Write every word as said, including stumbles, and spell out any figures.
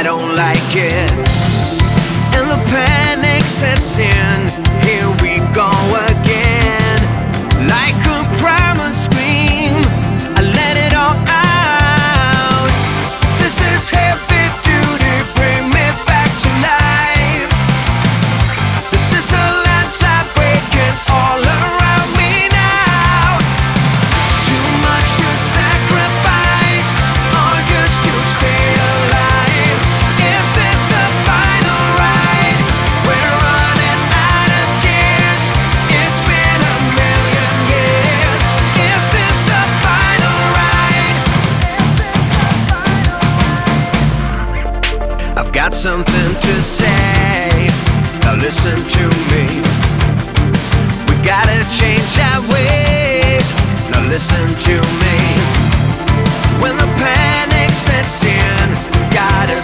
I don't like it, and the panic sets in. Here we go again, like a primal scream. I let it all out. This is heavy duty, bring me back to life. This is a landslide breaking all around me now. Too much to sacrifice, or just to stay alive. Is this the final ride? We're running out of tears. It's been a million years. Is this the final ride? I've got something to say. Now listen to me. We gotta change our ways. Now listen to me. When the panic sets in, gotta